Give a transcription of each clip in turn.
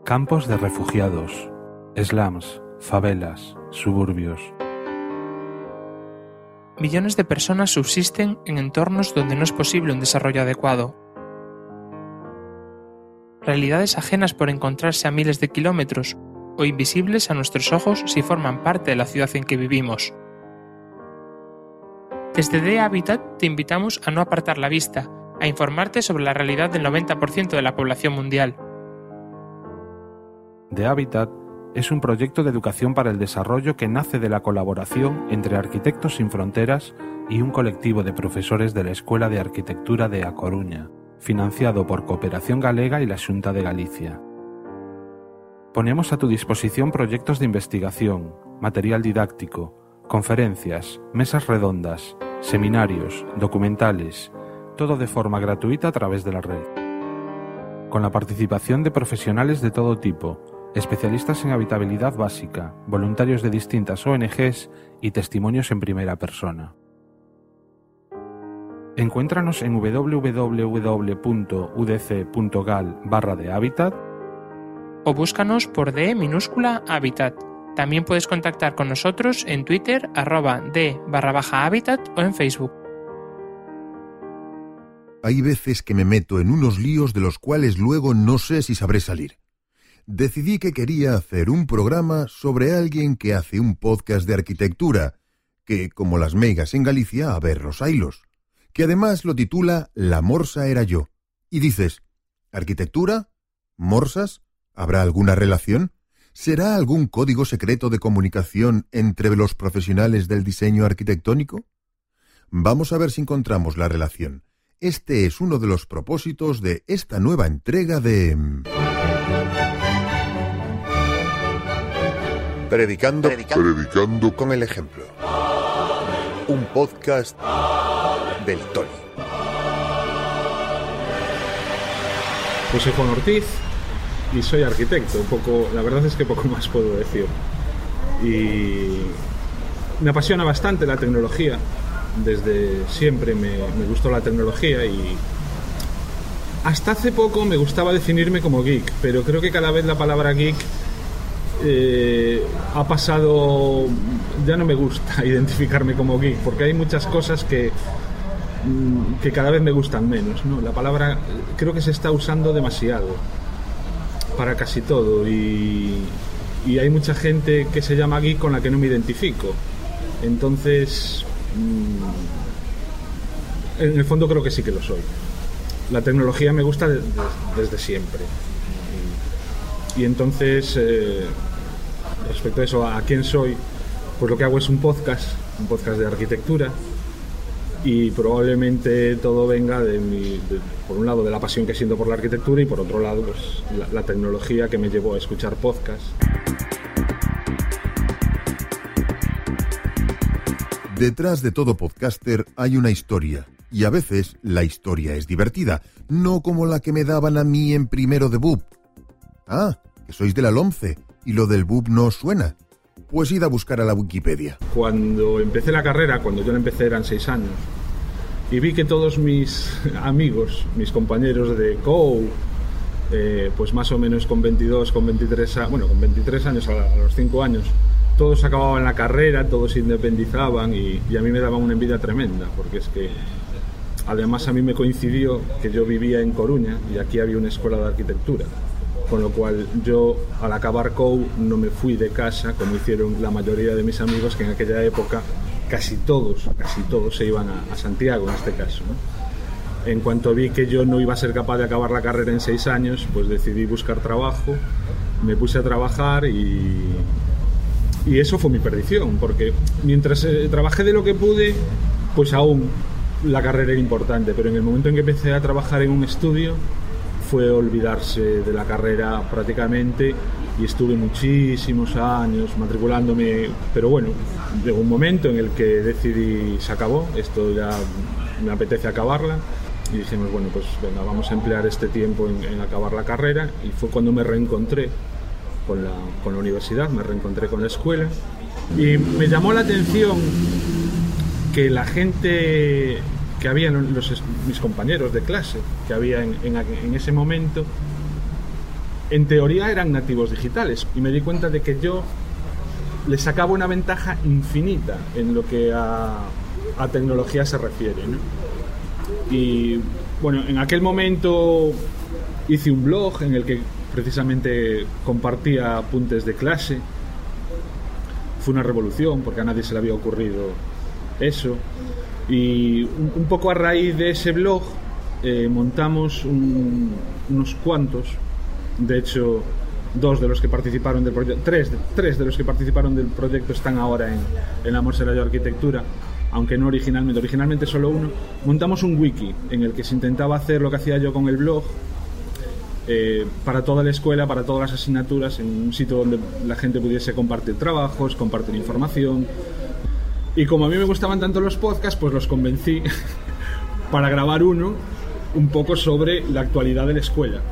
Campos de refugiados, slums, favelas, suburbios. Millones de personas subsisten en entornos donde no es posible un desarrollo adecuado. Realidades ajenas por encontrarse a miles de kilómetros o invisibles a nuestros ojos si forman parte de la ciudad en que vivimos. Desde The Habitat te invitamos a no apartar la vista, a informarte sobre la realidad del 90% de la población mundial. The Habitat es un proyecto de educación para el desarrollo que nace de la colaboración entre Arquitectos Sin Fronteras y un colectivo de profesores de la Escuela de Arquitectura de A Coruña, financiado por Cooperación Galega y la Xunta de Galicia. Ponemos a tu disposición proyectos de investigación, material didáctico, conferencias, mesas redondas, seminarios, documentales, todo de forma gratuita a través de la red. Con la participación de profesionales de todo tipo, especialistas en habitabilidad básica, voluntarios de distintas ONGs y testimonios en primera persona. Encuéntranos en www.udc.gal/thehabitat o búscanos por D_Habitat. También puedes contactar con nosotros en Twitter @d_habitat o en Facebook. Hay veces que me meto en unos líos de los cuales luego no sé si sabré salir. Decidí que quería hacer un programa sobre alguien que hace un podcast de arquitectura, que, como las meigas en Galicia, a verlos hailos, que además lo titula La Morsa era yo. Y dices, ¿arquitectura? ¿Morsas? ¿Habrá alguna relación? ¿Será algún código secreto de comunicación entre los profesionales del diseño arquitectónico? Vamos a ver si encontramos la relación. Este es uno de los propósitos de esta nueva entrega de... Predicando con el ejemplo. Un podcast del Tony. Pues soy Juan Ortiz y soy arquitecto. La verdad es que poco más puedo decir. Y me apasiona bastante la tecnología. Desde siempre me gustó la tecnología y hasta hace poco me gustaba definirme como geek, pero creo que cada vez la palabra geek ha pasado, ya no me gusta identificarme como geek, porque hay muchas cosas que cada vez me gustan menos, ¿no? La palabra creo que se está usando demasiado para casi todo y hay mucha gente que se llama geek con la que no me identifico. Entonces, en el fondo creo que sí que lo soy. La tecnología me gusta desde siempre. Y entonces, respecto a eso, a quién soy, pues lo que hago es un podcast de arquitectura, y probablemente todo venga por un lado de la pasión que siento por la arquitectura y por otro lado pues la tecnología que me llevó a escuchar podcasts. Detrás de todo podcaster hay una historia, y a veces la historia es divertida, no como la que me daban a mí en primero de BUP. Ah, que sois de la LOMCE, y lo del BUP no os suena. Pues id a buscar a la Wikipedia. Cuando empecé la carrera, cuando yo la empecé eran 6 años, y vi que todos mis amigos, mis compañeros de COU, pues más o menos con 22, con 23 años, a los 5 años, todos acababan la carrera, todos se independizaban y a mí me daba una envidia tremenda, porque es que además a mí me coincidió que yo vivía en Coruña y aquí había una escuela de arquitectura, con lo cual yo al acabar COU no me fui de casa como hicieron la mayoría de mis amigos, que en aquella época casi todos se iban a Santiago en este caso, ¿no? En cuanto vi que yo no iba a ser capaz de acabar la carrera en 6 años, pues decidí buscar trabajo, me puse a trabajar y eso fue mi perdición, porque mientras trabajé de lo que pude, pues aún la carrera era importante, pero en el momento en que empecé a trabajar en un estudio fue olvidarse de la carrera prácticamente, y estuve muchísimos años matriculándome, pero bueno, llegó un momento en el que decidí, se acabó, esto ya me apetece acabarla, y dijimos, bueno, pues venga, vamos a emplear este tiempo en acabar la carrera, y fue cuando me reencontré con la universidad, me reencontré con la escuela, y me llamó la atención que la gente que había, mis compañeros de clase que había en ese momento, en teoría eran nativos digitales, y me di cuenta de que yo les sacaba una ventaja infinita en lo que a tecnología se refiere, ¿no? Y bueno, en aquel momento hice un blog en el que precisamente compartía apuntes de clase. Fue una revolución porque a nadie se le había ocurrido eso, y un poco a raíz de ese blog montamos unos cuantos, de hecho dos de los que participaron del proyecto, tres de los que participaron del proyecto están ahora en la Mort Serralló Arquitectura, aunque no originalmente solo uno. Montamos un wiki en el que se intentaba hacer lo que hacía yo con el blog, para toda la escuela, para todas las asignaturas, en un sitio donde la gente pudiese compartir trabajos, compartir información. Y como a mí me gustaban tanto los podcasts, pues los convencí para grabar uno un poco sobre la actualidad de la escuela.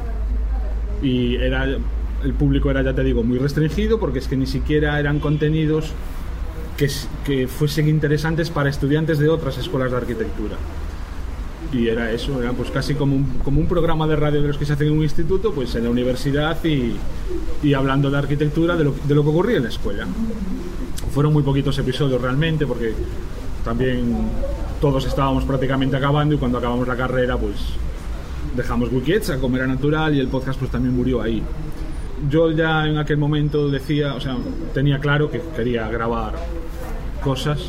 Y el público era, ya te digo, muy restringido, porque es que ni siquiera eran contenidos que fuesen interesantes para estudiantes de otras escuelas de arquitectura. Y era eso, era pues casi como un programa de radio de los que se hacen en un instituto, pues en la universidad, y hablando de arquitectura, de lo que ocurría en la escuela. Fueron muy poquitos episodios realmente, porque también todos estábamos prácticamente acabando, y cuando acabamos la carrera pues dejamos Wikietza, como era natural, y el podcast pues también murió ahí. Yo ya en aquel momento tenía claro que quería grabar cosas,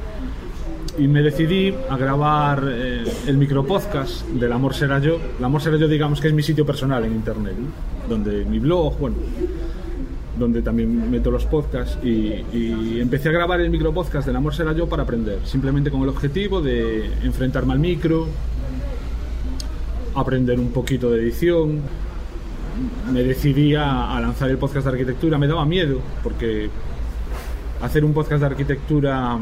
y me decidí a grabar el micropodcast de la Mort Serralló. La Mort Serralló, digamos que es mi sitio personal en internet, ¿no? Donde mi blog, bueno, donde también meto los podcasts, y empecé a grabar el micropodcast de la Mort Serralló para aprender, simplemente con el objetivo de enfrentarme al micro, aprender un poquito de edición. Me decidí a lanzar el podcast de arquitectura. Me daba miedo, porque hacer un podcast de arquitectura,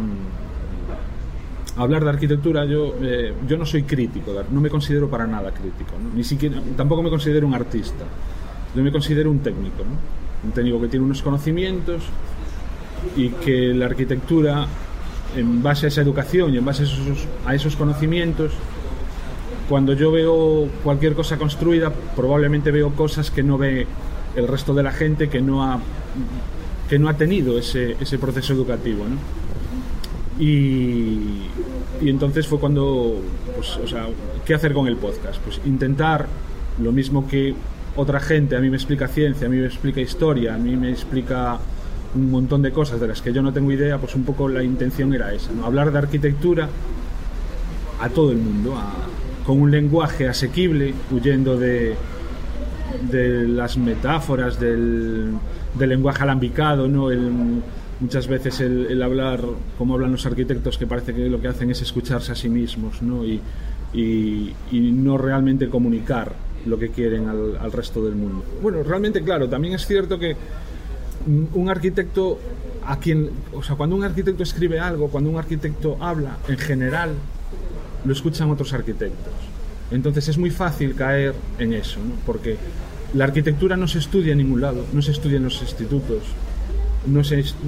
hablar de arquitectura, yo no soy crítico, no me considero para nada crítico, ¿no? Ni siquiera, tampoco me considero un artista. Yo me considero un técnico, ¿no? Un técnico que tiene unos conocimientos, y que la arquitectura, en base a esa educación y en base a esos conocimientos, cuando yo veo cualquier cosa construida, probablemente veo cosas que no ve el resto de la gente que no ha tenido ese proceso educativo, ¿no? Y entonces fue cuando, pues, o sea, ¿qué hacer con el podcast? Pues intentar lo mismo que otra gente a mí me explica ciencia, a mí me explica historia, a mí me explica un montón de cosas de las que yo no tengo idea. Pues un poco la intención era esa, ¿no? Hablar de arquitectura a todo el mundo, con un lenguaje asequible, huyendo de las metáforas, del lenguaje alambicado, ¿no? Muchas veces el hablar como hablan los arquitectos, que parece que lo que hacen es escucharse a sí mismos, ¿no? Y no realmente comunicar lo que quieren al resto del mundo. Bueno, realmente, claro, también es cierto que un arquitecto, cuando un arquitecto escribe algo, cuando un arquitecto habla, en general lo escuchan otros arquitectos. Entonces es muy fácil caer en eso, ¿no? Porque la arquitectura no se estudia en ningún lado, no se estudia en los institutos, no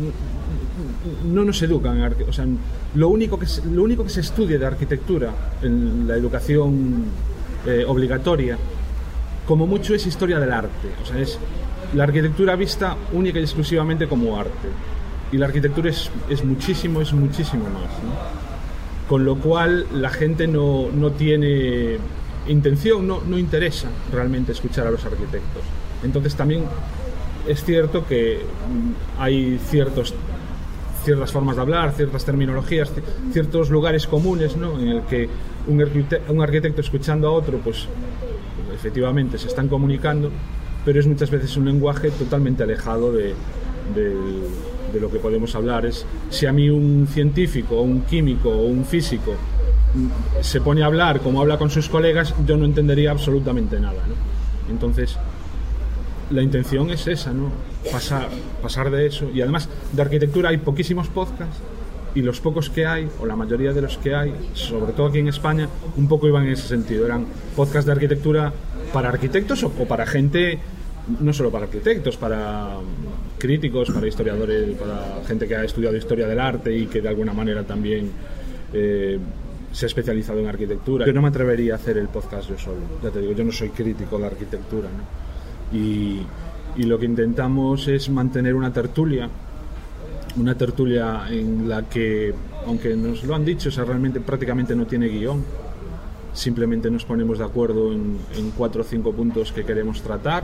nos educan, o sea, lo único que se estudia de arquitectura en la educación obligatoria, como mucho, es historia del arte. O sea, es la arquitectura vista única y exclusivamente como arte, y la arquitectura es muchísimo más, ¿no? Con lo cual la gente no tiene intención, no interesa realmente escuchar a los arquitectos. Entonces también es cierto que hay ciertas formas de hablar, ciertas terminologías, ciertos lugares comunes, ¿no? En el que un arquitecto escuchando a otro, pues efectivamente se están comunicando, pero es muchas veces un lenguaje totalmente alejado de lo que podemos hablar. Es, si a mí un científico o un químico o un físico se pone a hablar como habla con sus colegas, yo no entendería absolutamente nada, ¿no? Entonces la intención es esa, ¿no? Pasar de eso. Y además de arquitectura hay poquísimos podcasts, y los pocos que hay, o la mayoría de los que hay, sobre todo aquí en España, un poco iban en ese sentido. Eran podcasts de arquitectura para arquitectos o para gente, no solo para arquitectos, para críticos, para historiadores, para gente que ha estudiado historia del arte y que de alguna manera también se ha especializado en arquitectura. Yo no me atrevería a hacer el podcast yo solo, ya te digo, yo no soy crítico de arquitectura, ¿no? y lo que intentamos es mantener una tertulia en la que, aunque nos lo han dicho, o sea, realmente prácticamente no tiene guión, simplemente nos ponemos de acuerdo en 4 o 5 puntos que queremos tratar.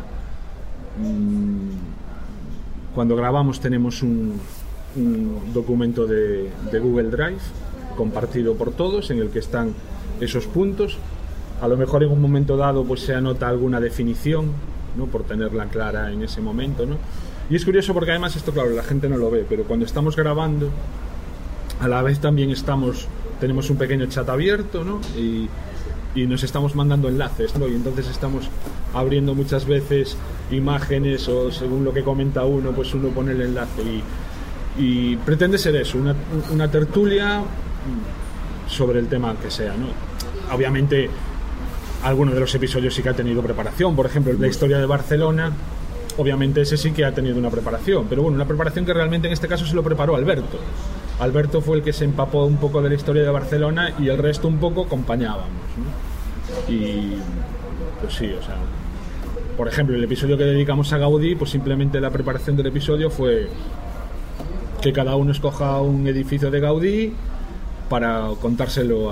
Cuando grabamos tenemos un documento de Google Drive compartido por todos en el que están esos puntos. A lo mejor en un momento dado pues se anota alguna definición, ¿no?, por tenerla clara en ese momento, ¿no? Y es curioso porque además esto, claro, la gente no lo ve, pero cuando estamos grabando a la vez también tenemos un pequeño chat abierto, ¿no?, y nos estamos mandando enlaces, ¿no? Y entonces estamos abriendo muchas veces imágenes, o según lo que comenta uno, pues uno pone el enlace, y pretende ser eso, una tertulia sobre el tema que sea, ¿no? Obviamente alguno de los episodios sí que ha tenido preparación, por ejemplo la historia de Barcelona, obviamente ese sí que ha tenido una preparación, pero bueno, una preparación que realmente en este caso se lo preparó Alberto. Alberto fue el que se empapó un poco de la historia de Barcelona y el resto un poco acompañábamos, ¿no? Y pues sí, o sea, por ejemplo, el episodio que dedicamos a Gaudí, pues simplemente la preparación del episodio fue que cada uno escoja un edificio de Gaudí para contárselo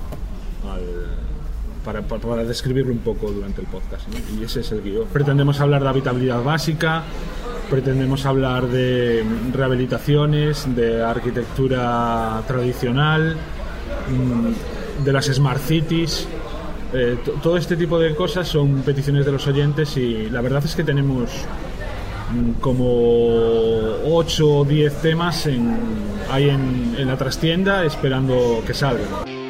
para describirlo un poco durante el podcast, ¿no? Y ese es el guión. Pretendemos hablar de habitabilidad básica, pretendemos hablar de rehabilitaciones, de arquitectura tradicional, de las Smart Cities. Todo este tipo de cosas son peticiones de los oyentes y la verdad es que tenemos como 8 o 10 temas ahí en la trastienda esperando que salgan.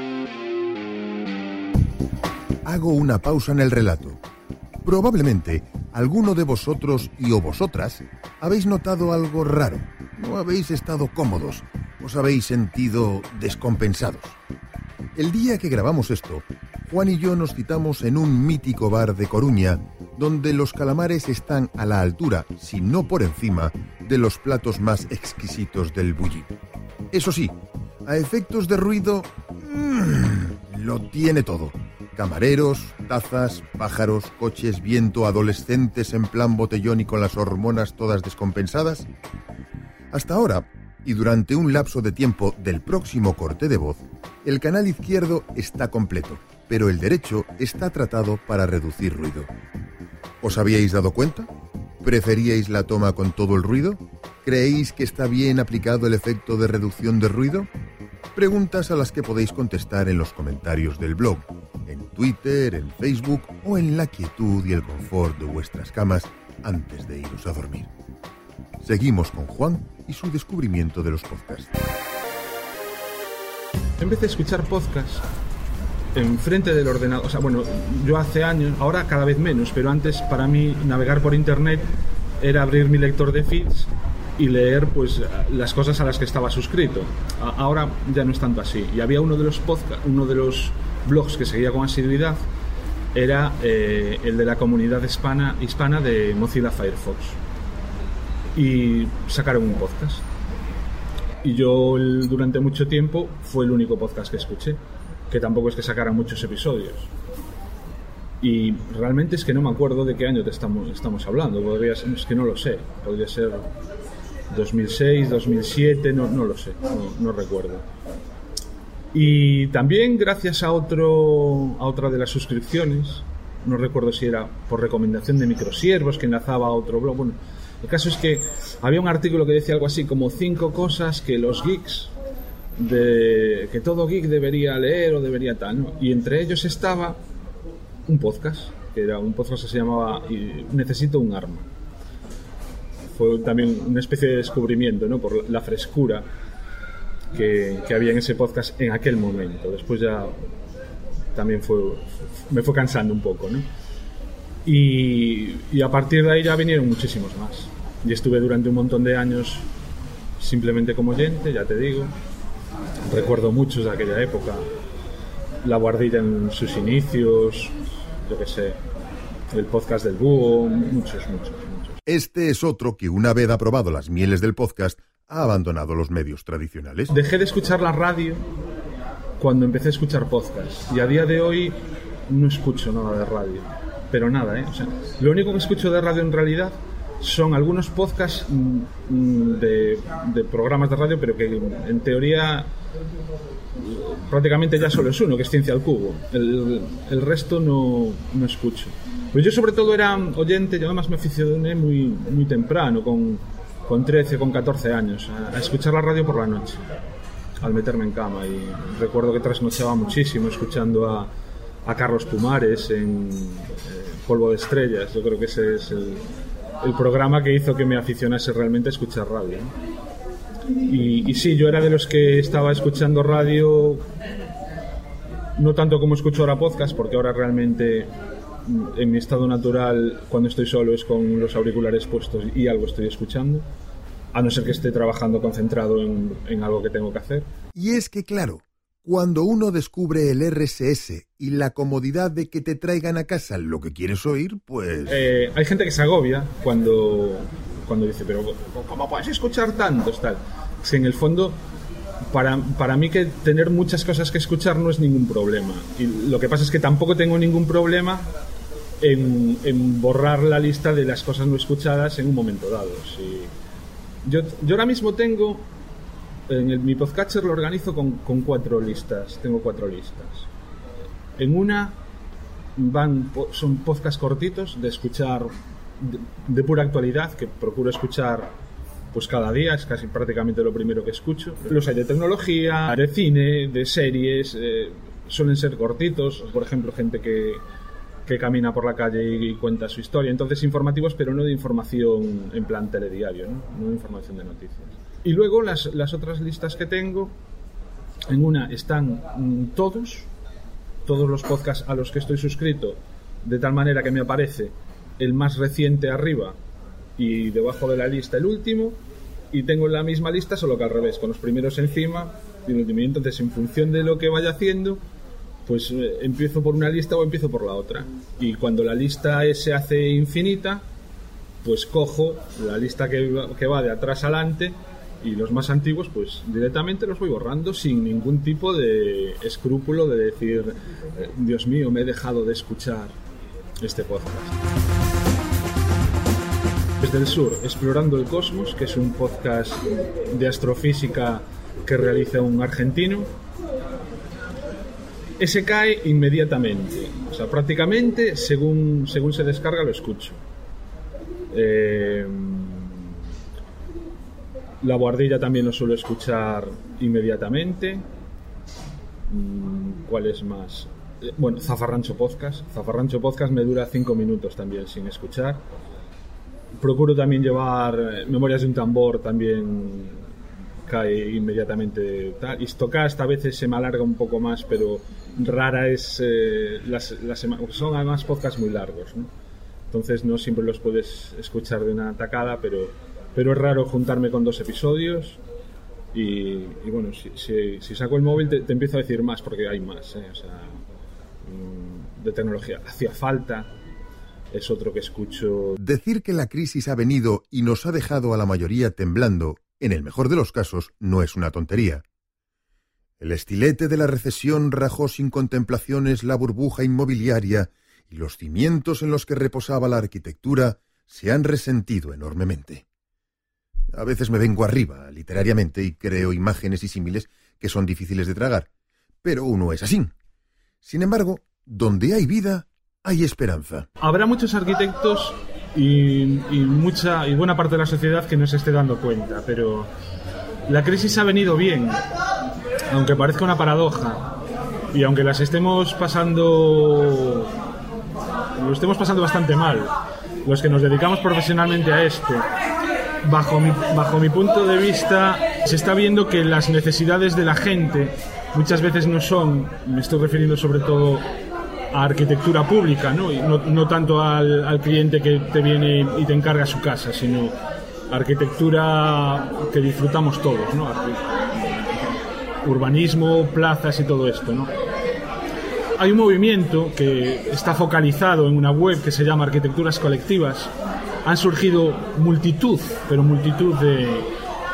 Hago una pausa en el relato. Probablemente alguno de vosotros o vosotras habéis notado algo raro. No habéis estado cómodos, os habéis sentido descompensados. El día que grabamos esto, Juan y yo nos citamos en un mítico bar de Coruña, donde los calamares están a la altura, si no por encima, de los platos más exquisitos del Bulli. Eso sí, a efectos de ruido, lo tiene todo. Camareros, tazas, pájaros, coches, viento, adolescentes en plan botellón y con las hormonas todas descompensadas. Hasta ahora, y durante un lapso de tiempo del próximo corte de voz, el canal izquierdo está completo, pero el derecho está tratado para reducir ruido. ¿Os habíais dado cuenta? ¿Preferíais la toma con todo el ruido? ¿Creéis que está bien aplicado el efecto de reducción de ruido? Preguntas a las que podéis contestar en los comentarios del blog, en Twitter, en Facebook o en la quietud y el confort de vuestras camas antes de iros a dormir. Seguimos con Juan y su descubrimiento de los podcasts. Empecé a escuchar podcasts enfrente del ordenador. O sea, bueno, yo hace años, ahora cada vez menos, pero antes para mí navegar por internet era abrir mi lector de feeds y leer pues las cosas a las que estaba suscrito. Ahora ya no es tanto así. Y había uno de los blogs que seguía con asiduidad, era el de la comunidad hispana de Mozilla Firefox. Y sacaron un podcast. Y yo durante mucho tiempo fue el único podcast que escuché, que tampoco es que sacaran muchos episodios. Y realmente es que no me acuerdo de qué año te estamos hablando. Es que no lo sé. Podría ser 2006, 2007, no lo sé, no recuerdo. Y también gracias a otra de las suscripciones, no recuerdo si era por recomendación de Microsiervos, que enlazaba a otro blog. Bueno, el caso es que había un artículo que decía algo así como 5 cosas que los geeks, que todo geek debería leer o debería tal, ¿no? Y entre ellos estaba un podcast, que era un podcast que se llamaba Necesito un arma. Fue también una especie de descubrimiento, ¿no?, por la frescura que había en ese podcast en aquel momento. Después ya también me fue cansando un poco, ¿no? Y a partir de ahí ya vinieron muchísimos más. Y estuve durante un montón de años simplemente como oyente, ya te digo. Recuerdo muchos de aquella época. La Guardilla en sus inicios, yo qué sé, el podcast del Búho, muchos. Este es otro que, una vez aprobado las mieles del podcast, ha abandonado los medios tradicionales. Dejé de escuchar la radio cuando empecé a escuchar podcast y a día de hoy no escucho nada de radio. pero nada, O sea, lo único que escucho de radio en realidad son algunos podcasts de programas de radio, pero que en teoría prácticamente ya solo es uno, que es Ciencia al Cubo. El resto no escucho. Pero yo sobre todo era oyente, yo además me aficioné muy temprano, con 13, con 14 años, a escuchar la radio por la noche, al meterme en cama. Y recuerdo que trasnochaba muchísimo escuchando a Carlos Pumares en Polvo de Estrellas. Yo creo que ese es el programa que hizo que me aficionase realmente a escuchar radio, Y sí, yo era de los que estaba escuchando radio, no tanto como escucho ahora podcast, porque ahora realmente en mi estado natural, cuando estoy solo, es con los auriculares puestos y algo estoy escuchando, a no ser que esté trabajando concentrado en algo que tengo que hacer. Y es que, claro, cuando uno descubre el RSS y la comodidad de que te traigan a casa lo que quieres oír, pues... hay gente que se agobia cuando dice, pero ¿cómo puedes escuchar tantos? Tal. Si en el fondo, para mí que tener muchas cosas que escuchar no es ningún problema. Y lo que pasa es que tampoco tengo ningún problema en borrar la lista de las cosas no escuchadas en un momento dado. Si yo ahora mismo tengo... mi podcatcher lo organizo con 4 listas. Tengo 4 listas. En una son podcasts cortitos de escuchar de pura actualidad, que procuro escuchar pues cada día, es casi prácticamente lo primero que escucho. Los hay de tecnología, de cine, de series, suelen ser cortitos, por ejemplo, gente que camina por la calle y cuenta su historia. Entonces informativos, pero no de información en plan telediario, no de información de noticias. Y luego las otras listas que tengo, en una están todos los podcasts a los que estoy suscrito, de tal manera que me aparece el más reciente arriba y debajo de la lista el último, y tengo la misma lista solo que al revés, con los primeros encima y el último. Y entonces, en función de lo que vaya haciendo, pues empiezo por una lista o empiezo por la otra. Y cuando la lista se hace infinita, pues cojo la lista que va de atrás adelante, y los más antiguos pues directamente los voy borrando sin ningún tipo de escrúpulo de decir, Dios mío, me he dejado de escuchar este podcast. Desde el sur, Explorando el Cosmos, que es un podcast de astrofísica que realiza un argentino. Ese cae inmediatamente, o sea, prácticamente según se descarga lo escucho. La Boardilla también lo suelo escuchar inmediatamente. ¿Cuál es más? Bueno, Zafarrancho Podcast. Zafarrancho Podcast me dura 5 minutos también sin escuchar. Procuro también llevar Memorias de un Tambor, también cae inmediatamente. Histocast a veces se me alarga un poco más, pero rara es son además podcasts muy largos, ¿no? Entonces no siempre los puedes escuchar de una tacada, pero es raro juntarme con 2 episodios y bueno, si saco el móvil te empiezo a decir más, porque hay más, o sea, de tecnología. Hacía falta, es otro que escucho. Decir que la crisis ha venido y nos ha dejado a la mayoría temblando, en el mejor de los casos, no es una tontería. El estilete de la recesión rajó sin contemplaciones la burbuja inmobiliaria y los cimientos en los que reposaba la arquitectura se han resentido enormemente. A veces me vengo arriba, literariamente, y creo imágenes y símiles que son difíciles de tragar, pero uno es así. Sin embargo, donde hay vida, hay esperanza. Habrá muchos arquitectos y buena parte de la sociedad que no se esté dando cuenta, pero la crisis ha venido bien, aunque parezca una paradoja, y aunque lo estemos pasando bastante mal, los que nos dedicamos profesionalmente a esto. Bajo mi punto de vista, se está viendo que las necesidades de la gente muchas veces no son, me estoy refiriendo sobre todo a arquitectura pública, ¿no? Y no tanto al cliente que te viene y te encarga su casa, sino arquitectura que disfrutamos todos, ¿no? Urbanismo, plazas y todo esto, ¿no? Hay un movimiento que está focalizado en una web que se llama Arquitecturas Colectivas. Han surgido multitud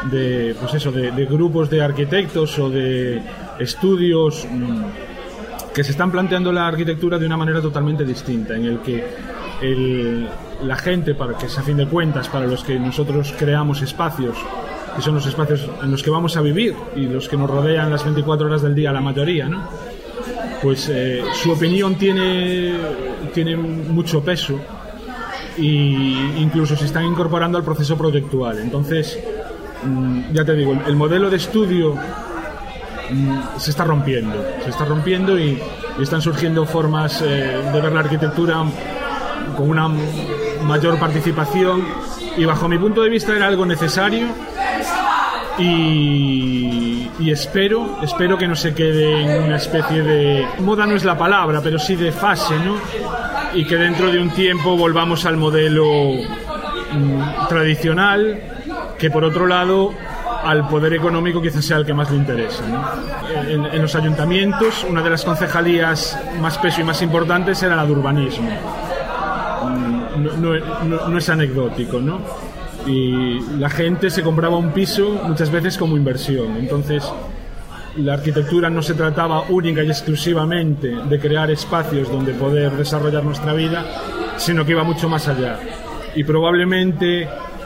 de grupos de arquitectos o de estudios que se están planteando la arquitectura de una manera totalmente distinta, en el que la gente, para que es a fin de cuentas para los que nosotros creamos espacios, que son los espacios en los que vamos a vivir y los que nos rodean las 24 horas del día, la mayoría, ¿no? Pues su opinión tiene mucho peso, e incluso se están incorporando al proceso proyectual. Entonces, ya te digo, el modelo de estudio se está rompiendo y están surgiendo formas de ver la arquitectura con una mayor participación, y bajo mi punto de vista era algo necesario, y espero que no se quede en una especie de moda, no es la palabra, pero sí de fase, ¿no? Y que dentro de un tiempo volvamos al modelo tradicional, que por otro lado al poder económico quizás sea el que más le interesa, ¿no? En los ayuntamientos, una de las concejalías más peso y más importantes era la de urbanismo. No es anecdótico, ¿no? Y la gente se compraba un piso muchas veces como inversión. Entonces, la arquitectura no se trataba única y exclusivamente de crear espacios donde poder desarrollar nuestra vida, sino que iba mucho más allá. Y probablemente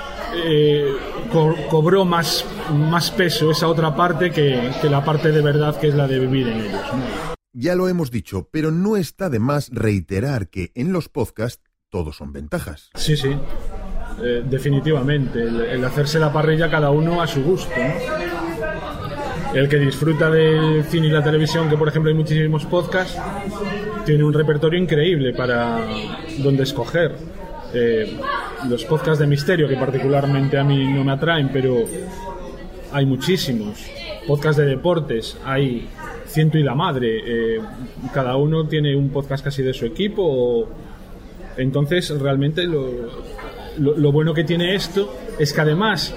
cobró más peso esa otra parte que la parte de verdad, que es la de vivir en ellos, ¿no? Ya lo hemos dicho, pero no está de más reiterar que en los podcasts todos son ventajas. Sí. Definitivamente. El hacerse la parrilla cada uno a su gusto, ¿no? El que disfruta del cine y la televisión, que por ejemplo hay muchísimos podcasts, tiene un repertorio increíble para donde escoger. Los podcasts de misterio, que particularmente a mí no me atraen, pero hay muchísimos. Podcasts de deportes, hay ciento y la madre. Cada uno tiene un podcast casi de su equipo. Entonces, realmente lo bueno que tiene esto es que además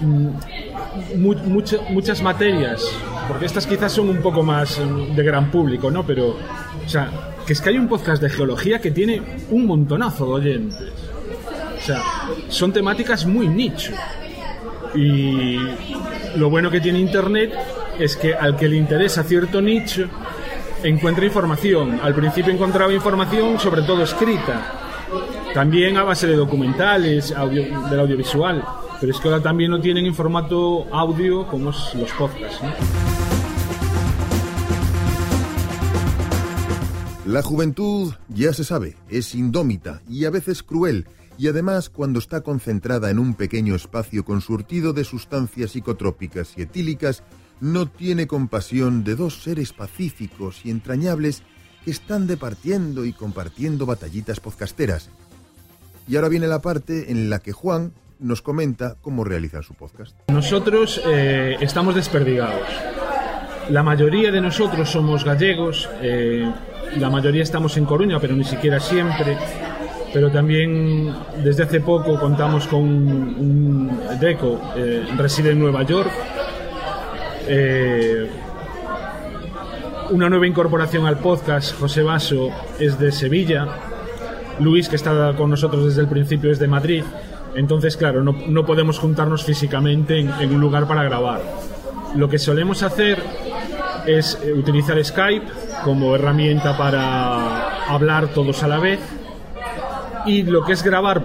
muchas materias, porque estas quizás son un poco más de gran público, ¿no? Pero, o sea, que es que hay un podcast de geología que tiene un montonazo de oyentes. O sea, son temáticas muy nicho. Y lo bueno que tiene Internet es que al que le interesa cierto nicho encuentra información. Al principio encontraba información sobre todo escrita, también a base de documentales, del audiovisual, pero es que ahora también lo tienen en formato audio, como es los podcasts, ¿no? La juventud, ya se sabe, es indómita y a veces cruel, y además cuando está concentrada en un pequeño espacio con surtido de sustancias psicotrópicas y etílicas, no tiene compasión de dos seres pacíficos y entrañables que están departiendo y compartiendo batallitas podcasteras. Y ahora viene la parte en la que Juan nos comenta cómo realizar su podcast. Nosotros estamos desperdigados. La mayoría de nosotros somos gallegos, la mayoría estamos en Coruña, pero ni siquiera siempre. Pero también desde hace poco contamos con un Deco, reside en Nueva York. Una nueva incorporación al podcast, José Basso, es de Sevilla. Luis, que está con nosotros desde el principio, es de Madrid. Entonces, claro, no podemos juntarnos físicamente en un lugar para grabar. Lo que solemos hacer es utilizar Skype como herramienta para hablar todos a la vez, y lo que es grabar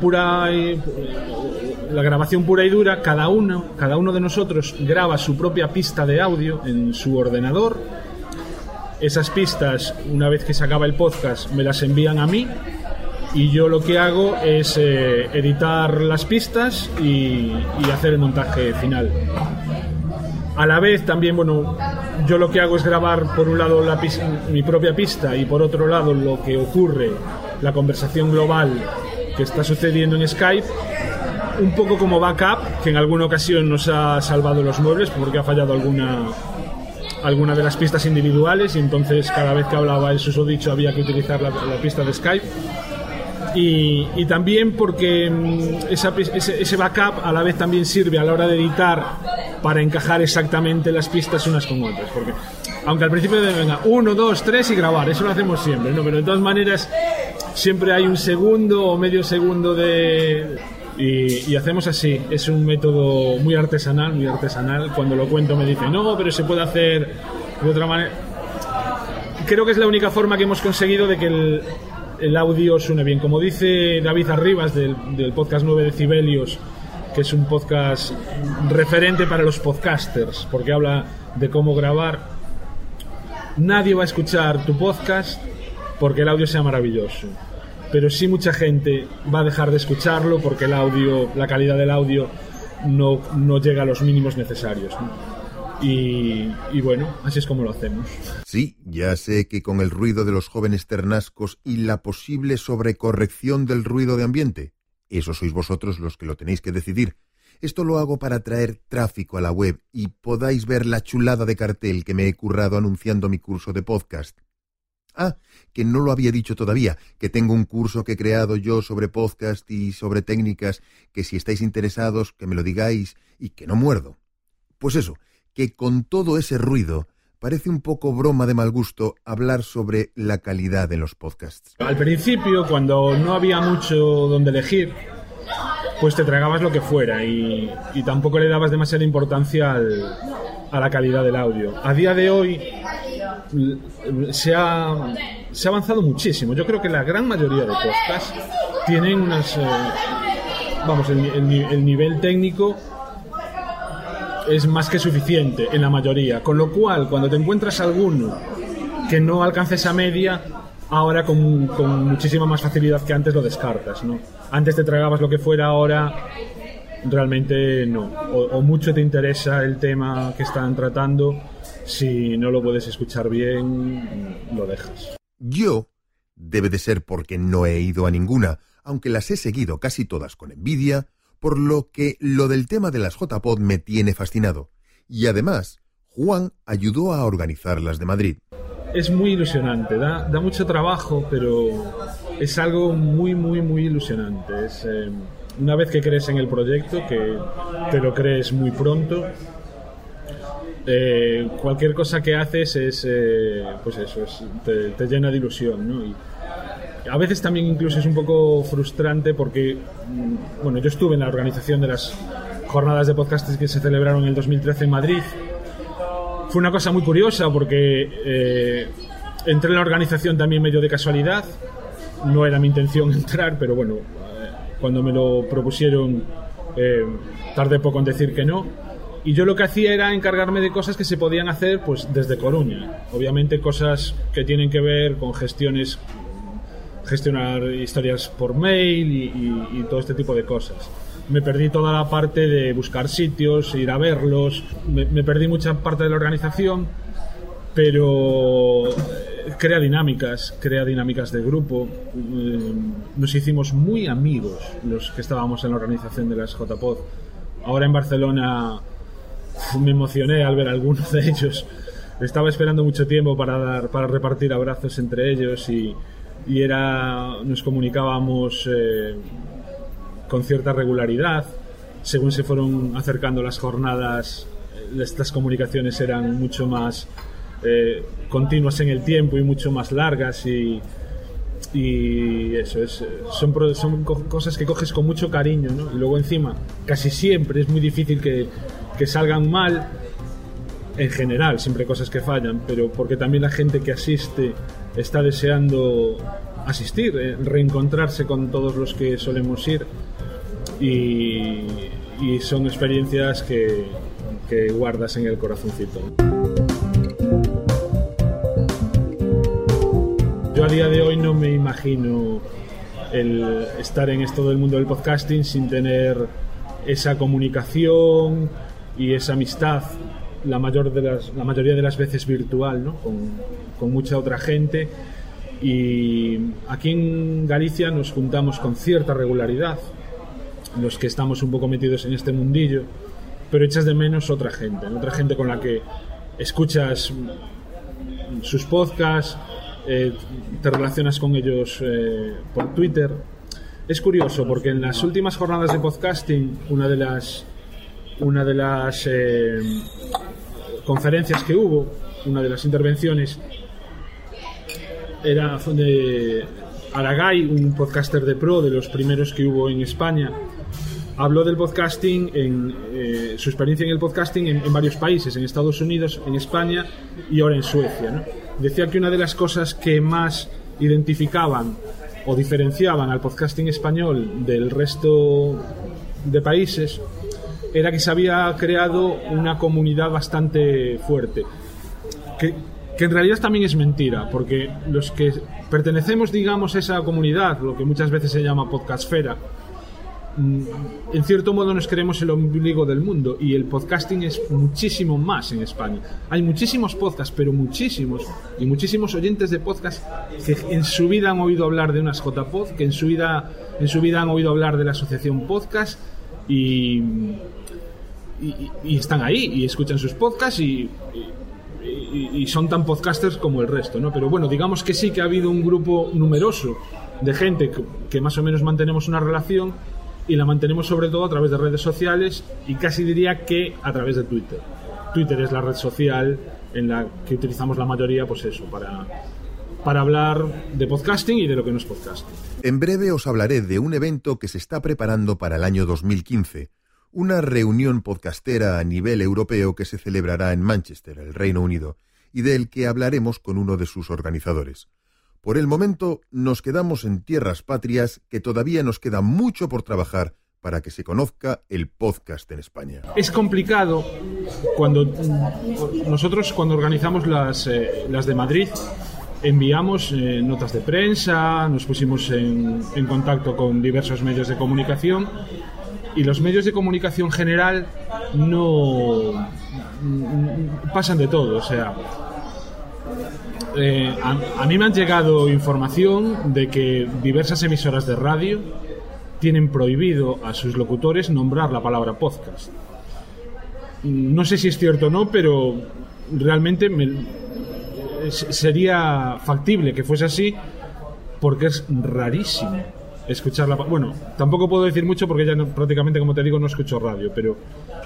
la grabación pura y dura, cada uno de nosotros graba su propia pista de audio en su ordenador. Esas pistas, una vez que se acaba el podcast, me las envían a mí, y yo lo que hago es editar las pistas y hacer el montaje final. A la vez también, bueno, yo lo que hago es grabar por un lado mi propia pista, y por otro lado lo que ocurre, la conversación global que está sucediendo en Skype, un poco como backup, que en alguna ocasión nos ha salvado los muebles porque ha fallado alguna de las pistas individuales, y entonces cada vez que hablaba el susodicho había que utilizar la pista de Skype. Y también porque ese backup a la vez también sirve a la hora de editar para encajar exactamente las pistas unas con otras, porque aunque al principio venga 1, 2, 3 y grabar, eso lo hacemos siempre, ¿no? Pero de todas maneras siempre hay un segundo o medio segundo y hacemos así. Es un método muy artesanal. Cuando lo cuento me dicen, no, pero se puede hacer de otra manera. creo que es la única forma que hemos conseguido de que el audio suene bien. Como dice David Arribas del podcast 9 Decibelios, que es un podcast referente para los podcasters, porque habla de cómo grabar, nadie va a escuchar tu podcast porque el audio sea maravilloso, pero sí mucha gente va a dejar de escucharlo porque la calidad del audio no llega a los mínimos necesarios, ¿no? Y bueno, así es como lo hacemos. Sí, ya sé que con el ruido de los jóvenes ternascos y la posible sobrecorrección del ruido de ambiente, eso sois vosotros los que lo tenéis que decidir. Esto lo hago para traer tráfico a la web y podáis ver la chulada de cartel que me he currado anunciando mi curso de podcast. Ah, que no lo había dicho todavía, que tengo un curso que he creado yo sobre podcast y sobre técnicas, que si estáis interesados, que me lo digáis y que no muerdo. Pues eso, que con todo ese ruido parece un poco broma de mal gusto hablar sobre la calidad de los podcasts. Al principio, cuando no había mucho donde elegir, pues te tragabas lo que fuera y tampoco le dabas demasiada importancia a la calidad del audio. A día de hoy se ha avanzado muchísimo. Yo creo que la gran mayoría de podcasts tienen unas... el nivel técnico es más que suficiente en la mayoría, con lo cual cuando te encuentras alguno que no alcance esa media, ahora con muchísima más facilidad que antes lo descartas, ¿no? Antes te tragabas lo que fuera, ahora realmente no, o mucho te interesa el tema que están tratando, si no lo puedes escuchar bien lo dejas. Yo, debe de ser porque no he ido a ninguna, aunque las he seguido casi todas con envidia, por lo que lo del tema de las JPod me tiene fascinado. Y además, Juan ayudó a organizar las de Madrid. Es muy ilusionante, da mucho trabajo, pero es algo muy, muy, muy ilusionante. Es, una vez que crees en el proyecto, que te lo crees muy pronto, cualquier cosa que haces es, pues eso, te llena de ilusión, ¿no? Y a veces también incluso es un poco frustrante porque, bueno, yo estuve en la organización de las jornadas de podcasting que se celebraron en el 2013 en Madrid. Fue una cosa muy curiosa porque entré en la organización también medio de casualidad. No era mi intención entrar, pero bueno, cuando me lo propusieron tardé poco en decir que no. Y yo lo que hacía era encargarme de cosas que se podían hacer pues desde Coruña. Obviamente cosas que tienen que ver con gestionar historias por mail y todo este tipo de cosas. Me perdí toda la parte de buscar sitios, ir a verlos, me perdí mucha parte de la organización, pero crea dinámicas de grupo. Nos hicimos muy amigos los que estábamos en la organización de las JPod. Ahora en Barcelona me emocioné al ver a algunos de ellos. Estaba esperando mucho tiempo para repartir abrazos entre ellos y nos comunicábamos con cierta regularidad. Según se fueron acercando las jornadas, estas comunicaciones eran mucho más continuas en el tiempo y mucho más largas y eso son cosas que coges con mucho cariño, ¿no? Y luego encima casi siempre es muy difícil que salgan mal. En general, siempre hay cosas que fallan, pero porque también la gente que asiste está deseando asistir, reencontrarse con todos los que solemos ir y son experiencias que guardas en el corazoncito. Yo a día de hoy no me imagino el estar en esto del mundo del podcasting sin tener esa comunicación y esa amistad, la mayoría de las veces virtual, ¿no? con mucha otra gente. Y aquí en Galicia nos juntamos con cierta regularidad los que estamos un poco metidos en este mundillo, pero echas de menos otra gente con la que escuchas sus podcasts, te relacionas con ellos por Twitter. Es curioso porque en las últimas jornadas de podcasting una de las conferencias que hubo, una de las intervenciones era de Aragay, un podcaster de pro, de los primeros que hubo en España. Habló del podcasting, su experiencia en el podcasting en varios países, en Estados Unidos, en España y ahora en Suecia, ¿no? decía que una de las cosas que más identificaban o diferenciaban al podcasting español del resto de países era que se había creado una comunidad bastante fuerte, que en realidad también es mentira, porque los que pertenecemos, digamos, a esa comunidad, lo que muchas veces se llama podcastfera, en cierto modo nos creemos el ombligo del mundo, y el podcasting es muchísimo más en España. Hay muchísimos podcasts, pero muchísimos, y muchísimos oyentes de podcast que en su vida han oído hablar de unas JPod, que en su vida han oído hablar de la asociación podcast, y están ahí y escuchan sus podcasts y son tan podcasters como el resto, ¿no? Pero bueno, digamos que sí que ha habido un grupo numeroso de gente que más o menos mantenemos una relación, y la mantenemos sobre todo a través de redes sociales, y casi diría que a través de Twitter. Twitter es la red social en la que utilizamos la mayoría, pues eso, para hablar de podcasting y de lo que no es podcasting. En breve os hablaré de un evento que se está preparando para el año 2015, una reunión podcastera a nivel europeo que se celebrará en Manchester, el Reino Unido, y del que hablaremos con uno de sus organizadores. Por el momento nos quedamos en tierras patrias, que todavía nos queda mucho por trabajar para que se conozca el podcast en España. Es complicado cuando organizamos las de Madrid. Enviamos notas de prensa, nos pusimos en contacto con diversos medios de comunicación, y los medios de comunicación general no pasan de todo. O sea, a mí me han llegado información de que diversas emisoras de radio tienen prohibido a sus locutores nombrar la palabra podcast. No sé si es cierto o no, pero realmente sería factible que fuese así, porque es rarísimo escuchar la... Bueno, tampoco puedo decir mucho porque ya prácticamente, como te digo, no escucho radio, pero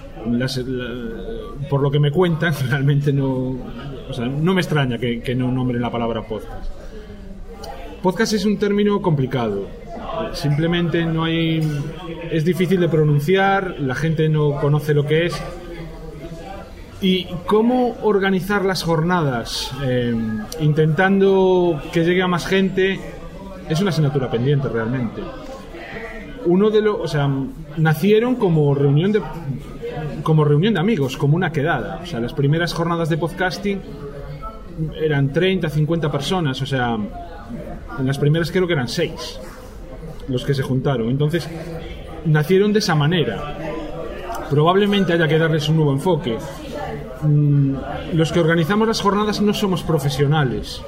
por lo que me cuentan, realmente no... O sea, no me extraña que no nombren la palabra podcast. Podcast es un término complicado. Simplemente no hay... Es difícil de pronunciar, la gente no conoce lo que es. ¿Y cómo organizar las jornadas intentando que llegue a más gente? Es una asignatura pendiente realmente. Nacieron como reunión de amigos, como una quedada. O sea, las primeras jornadas de podcasting eran 30, 50 personas. O sea, en las primeras creo que eran 6 los que se juntaron. Entonces, nacieron de esa manera. Probablemente haya que darles un nuevo enfoque. Los que organizamos las jornadas no somos profesionales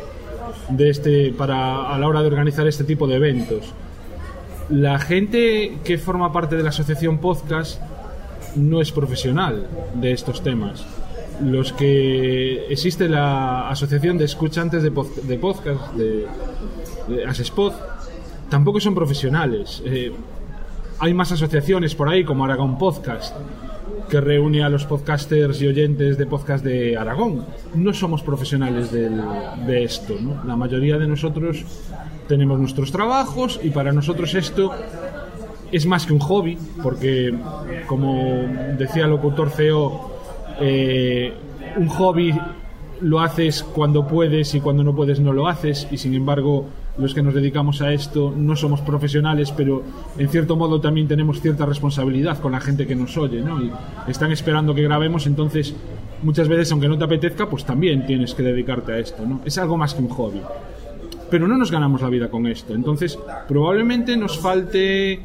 a la hora de organizar este tipo de eventos. La gente que forma parte de la asociación podcast no es profesional de estos temas. Los que existe la asociación de escuchantes de podcast, de Asespod, tampoco son profesionales. Hay más asociaciones por ahí, como Aragón Podcast, que reúne a los podcasters y oyentes de podcast de Aragón. No somos profesionales de esto, ¿no? La mayoría de nosotros tenemos nuestros trabajos, y para nosotros esto es más que un hobby, porque, como decía el locutor CEO, un hobby lo haces cuando puedes, y cuando no puedes no lo haces, y sin embargo los que nos dedicamos a esto no somos profesionales, pero en cierto modo también tenemos cierta responsabilidad con la gente que nos oye, ¿no? Y están esperando que grabemos, entonces muchas veces, aunque no te apetezca, pues también tienes que dedicarte a esto, ¿no? Es algo más que un hobby, pero no nos ganamos la vida con esto. Entonces probablemente nos falte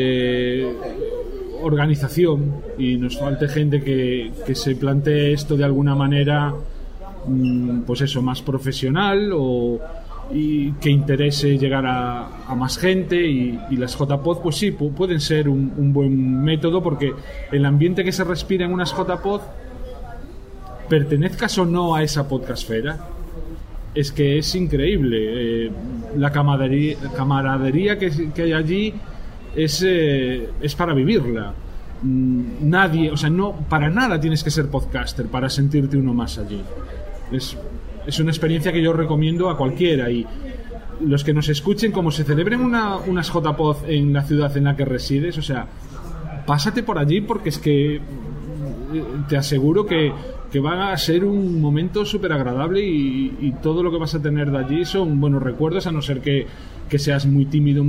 organización, y nos falte gente que se plantee esto de alguna manera, pues eso, más profesional, y que interese llegar a más gente, y las JPod pues sí, pueden ser un buen método, porque el ambiente que se respira en unas JPod, pertenezcas o no a esa podcastfera, es que es increíble. La camaradería que hay allí es para vivirla. Nadie, o sea, no, para nada tienes que ser podcaster para sentirte uno más allí. Es una experiencia que yo recomiendo a cualquiera, y los que nos escuchen, como se celebren unas JPod en la ciudad en la que resides, o sea, pásate por allí, porque es que te aseguro que que va a ser un momento súper agradable y todo lo que vas a tener de allí son buenos recuerdos, a no ser que seas muy tímido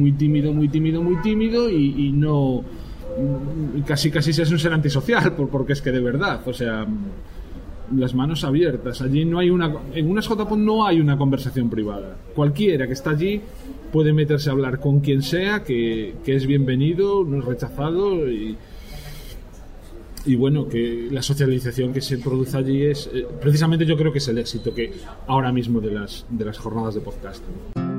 y no casi seas un ser antisocial, porque es que de verdad, o sea, las manos abiertas. Allí no hay en unas JPod no hay una conversación privada. Cualquiera que está allí puede meterse a hablar con quien sea, que es bienvenido, no es rechazado y bueno, que la socialización que se produce allí es precisamente, yo creo que es el éxito que ahora mismo de las jornadas de podcasting.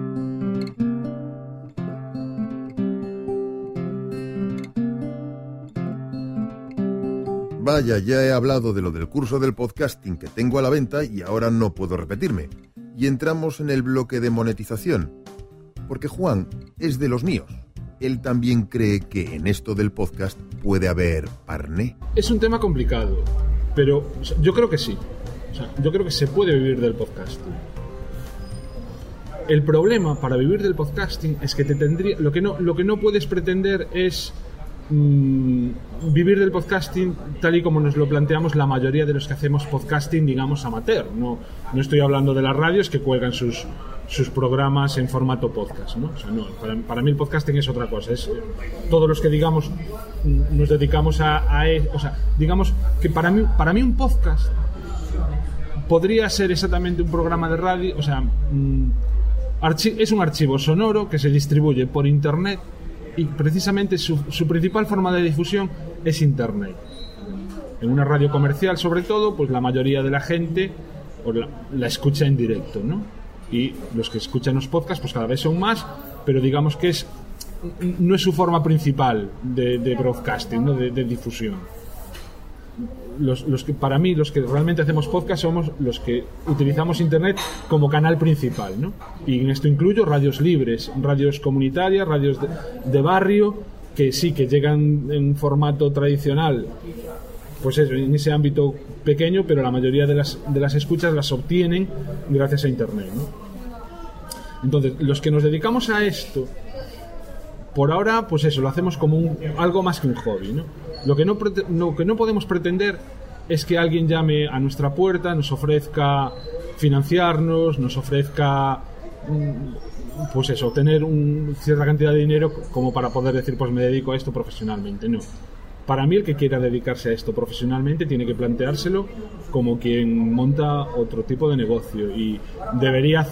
Vaya, ya he hablado de lo del curso del podcasting que tengo a la venta y ahora no puedo repetirme. Y entramos en el bloque de monetización. Porque Juan es de los míos. Él también cree que en esto del podcast puede haber parné. Es un tema complicado, pero yo creo que sí. O sea, yo creo que se puede vivir del podcasting. El problema para vivir del podcasting es que lo que no puedes pretender es vivir del podcasting tal y como nos lo planteamos la mayoría de los que hacemos podcasting, digamos, amateur. No estoy hablando de las radios que cuelgan sus programas en formato podcast, ¿no? O sea, no, para mí el podcasting es otra cosa. Es todos los que, digamos, nos dedicamos o sea, digamos que para mí un podcast podría ser exactamente un programa de radio. O sea, es un archivo sonoro que se distribuye por internet y precisamente su principal forma de difusión es internet. En una radio comercial, sobre todo, pues la mayoría de la gente pues la escucha en directo, ¿no? Y los que escuchan los podcasts pues cada vez son más, pero digamos que no es su forma principal de broadcasting, ¿no? de difusión. Para mí, los que realmente hacemos podcast somos los que utilizamos internet como canal principal, ¿no? Y en esto incluyo radios libres, radios comunitarias, radios de barrio, que sí, que llegan en formato tradicional, pues eso, en ese ámbito pequeño, pero la mayoría de las escuchas las obtienen gracias a internet, ¿no? Entonces, los que nos dedicamos a esto, por ahora, pues eso, lo hacemos como algo más que un hobby, ¿no? Lo que no podemos pretender es que alguien llame a nuestra puerta, nos ofrezca financiarnos, nos ofrezca pues eso, obtener cierta cantidad de dinero como para poder decir, pues me dedico a esto profesionalmente. No. Para mí, el que quiera dedicarse a esto profesionalmente tiene que planteárselo como quien monta otro tipo de negocio y debería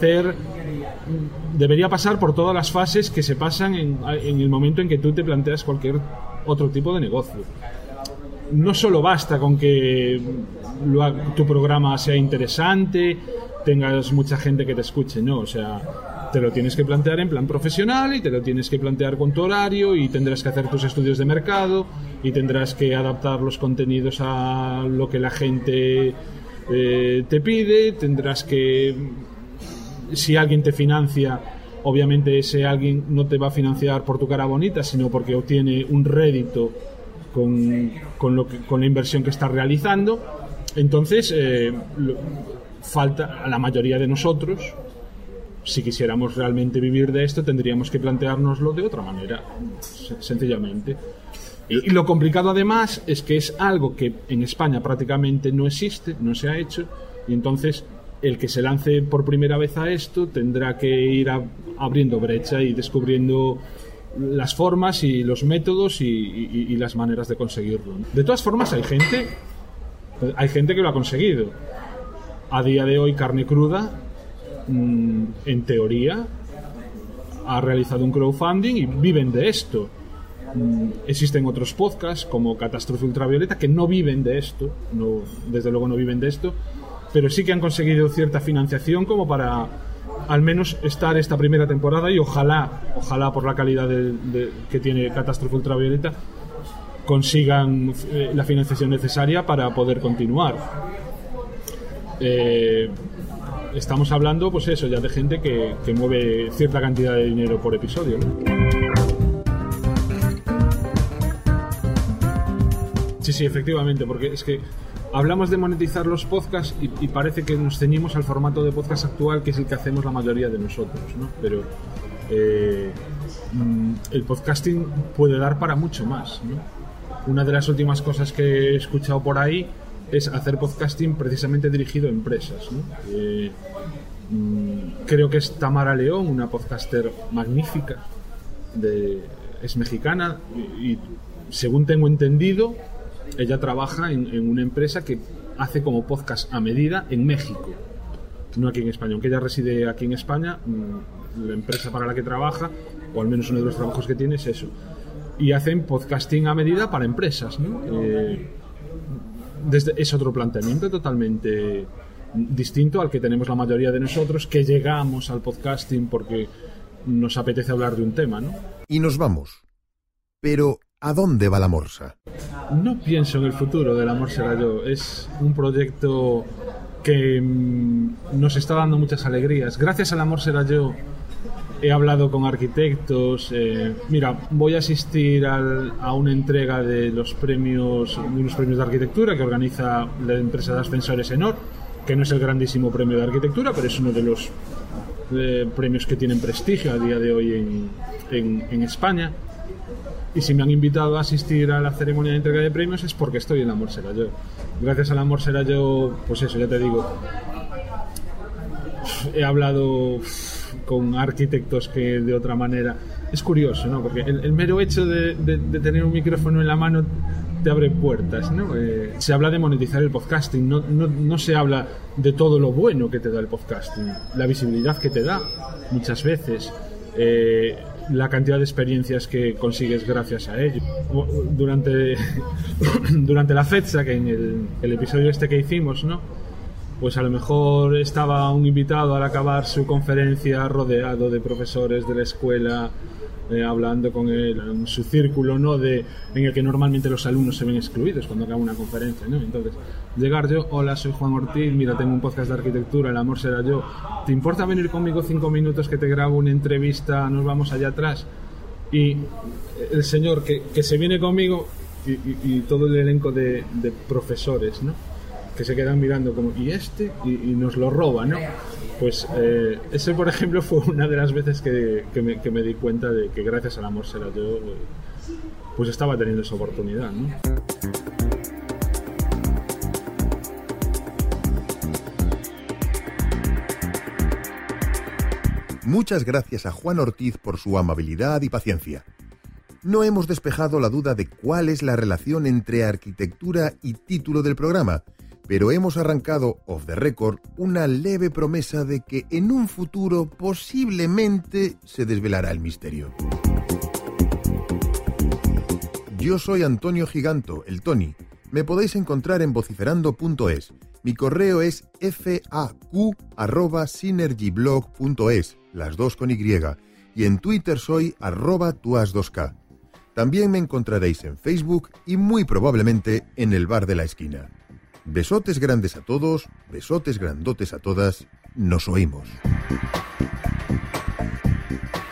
pasar por todas las fases que se pasan en el momento en que tú te planteas cualquier otro tipo de negocio. No solo basta con que tu programa sea interesante, tengas mucha gente que te escuche, no, o sea, te lo tienes que plantear en plan profesional y te lo tienes que plantear con tu horario y tendrás que hacer tus estudios de mercado y tendrás que adaptar los contenidos a lo que la gente te pide, tendrás que, si alguien te financia, obviamente ese alguien no te va a financiar por tu cara bonita, sino porque obtiene un rédito con la inversión que está realizando. Entonces falta a la mayoría de nosotros, si quisiéramos realmente vivir de esto, tendríamos que planteárnoslo de otra manera, sencillamente. Y lo complicado además es que es algo que en España prácticamente no existe, no se ha hecho, y entonces el que se lance por primera vez a esto tendrá que ir abriendo brecha y descubriendo las formas y los métodos y las maneras de conseguirlo. De todas formas, hay gente que lo ha conseguido. A día de hoy, Carne Cruda, en teoría, ha realizado un crowdfunding y viven de esto. Existen otros podcasts como Catástrofe Ultravioleta que no viven de esto, desde luego no viven de esto, pero sí que han conseguido cierta financiación como para al menos estar esta primera temporada y ojalá por la calidad que tiene Catástrofe Ultravioleta consigan la financiación necesaria para poder continuar. Estamos hablando, pues eso, ya de gente que mueve cierta cantidad de dinero por episodio, ¿no? Sí, efectivamente, porque es que hablamos de monetizar los podcasts y parece que nos ceñimos al formato de podcast actual, que es el que hacemos la mayoría de nosotros, ¿no? Pero el podcasting puede dar para mucho más, ¿no? Una de las últimas cosas que he escuchado por ahí es hacer podcasting precisamente dirigido a empresas, ¿no? Creo que es Tamara León, una podcaster magnífica, es mexicana y según tengo entendido, ella trabaja en una empresa que hace como podcast a medida en México, no aquí en España. Aunque ella reside aquí en España, la empresa para la que trabaja, o al menos uno de los trabajos que tiene, es eso. Y hacen podcasting a medida para empresas, ¿no? Es otro planteamiento totalmente distinto al que tenemos la mayoría de nosotros, que llegamos al podcasting porque nos apetece hablar de un tema, ¿no? Y nos vamos. Pero, ¿a dónde va la Morsa? No pienso en el futuro del Amor Será Yo. Es un proyecto que nos está dando muchas alegrías. Gracias al Amor Será Yo he hablado con arquitectos. Mira, voy a asistir a una entrega de unos premios de arquitectura que organiza la empresa de ascensores Enor, que no es el grandísimo premio de arquitectura, pero es uno de los premios que tienen prestigio a día de hoy en España. Y si me han invitado a asistir a la ceremonia de entrega de premios es porque estoy en Amor Será Yo. Gracias al Amor Será Yo, pues eso, ya te digo, he hablado con arquitectos que de otra manera... Es curioso, ¿no? Porque el mero hecho de tener un micrófono en la mano te abre puertas, ¿no? Se habla de monetizar el podcasting, no se habla de todo lo bueno que te da el podcasting, la visibilidad que te da muchas veces, la cantidad de experiencias que consigues gracias a ello. Durante la fecha, que en el episodio este que hicimos, ¿no? Pues a lo mejor estaba un invitado al acabar su conferencia rodeado de profesores de la escuela, hablando con él en su círculo, ¿no? En el que normalmente los alumnos se ven excluidos cuando acaba una conferencia, ¿no? Entonces, llegar yo, hola, soy Juan Ortiz, mira, tengo un podcast de arquitectura, El Amor Será Yo, ¿te importa venir conmigo 5 minutos que te grabo una entrevista, nos vamos allá atrás? Y el señor que se viene conmigo y todo el elenco de profesores, ¿no? Que se quedan mirando como, ¿y este? Y nos lo roban, ¿no? Pues ese, por ejemplo, fue una de las veces que me di cuenta de que gracias al Amor Será Yo, pues estaba teniendo esa oportunidad, ¿no? Muchas gracias a Juan Ortiz por su amabilidad y paciencia. No hemos despejado la duda de cuál es la relación entre arquitectura y título del programa, pero hemos arrancado, off the record, una leve promesa de que en un futuro posiblemente se desvelará el misterio. Yo soy Antonio Giganto, el Tony. Me podéis encontrar en vociferando.es. Mi correo es faq@synergyblog.es, las dos con Y, y en Twitter soy @tuas2k. También me encontraréis en Facebook y muy probablemente en el bar de la esquina. Besotes grandes a todos, besotes grandotes a todas, nos oímos.